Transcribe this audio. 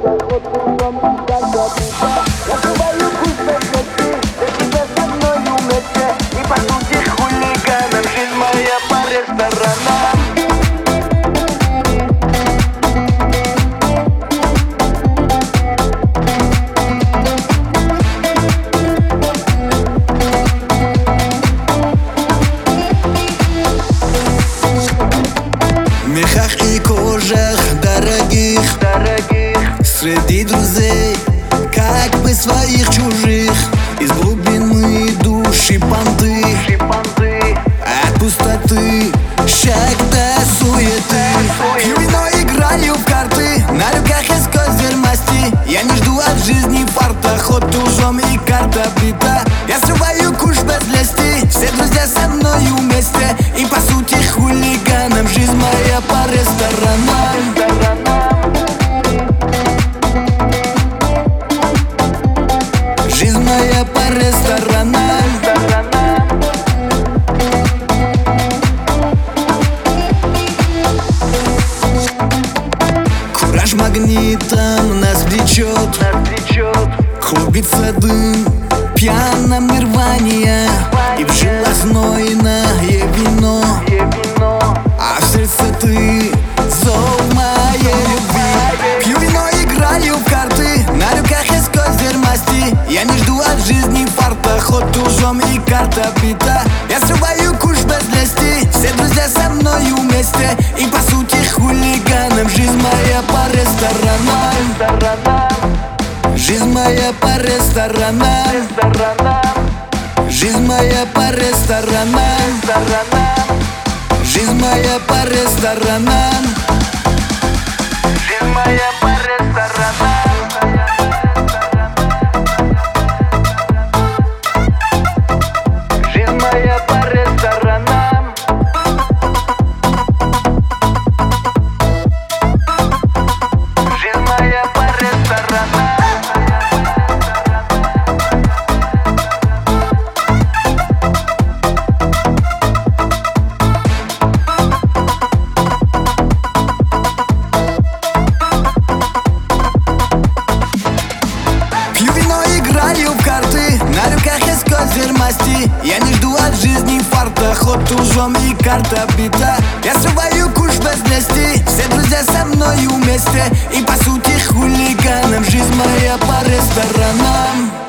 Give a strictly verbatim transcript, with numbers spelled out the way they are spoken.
Мехах и кожах дорогих, дорогих среди друзей, как бы своих чужих. Из глубин мы души понты, от пустоты, шаг до суеты. Пью вино, играю в карты, на руках из козырь масти. Я не жду от жизни фарта, ход тужом и карта бита. Я срываю куш без лести, все друзья со мною вместе. И по сути хулиганом жизнь моя по ресторанам. Жизнь моя по ресторанам. Кураж магнитом нас влечет, клубится дым, пьяном нирвания. И в жилах знойное вино, а в сердце ты, зов моей любви. Пью вино, играю в карты, на руках из козырь масти. Я не жду от жизни фарта, ход тужом и карта бита. Я срываю куш без лести, все друзья со мною вместе. И по сути хулиганом жизнь моя по ресторанам. Жизнь моя по ресторанам. Жизнь моя по ресторанам. Жизнь моя по ресторанам. Жизнь моя по ресторанам. Жизнь моя по ресторанам. Жизнь моя по ресторанам. Играю в карты, на руках из козырь масти. Я не жду от жизни фарта, ход тужом и карта бита. Я срываю куш без лести, все друзья со мною вместе. И по сути хулиганом жизнь моя по ресторанам.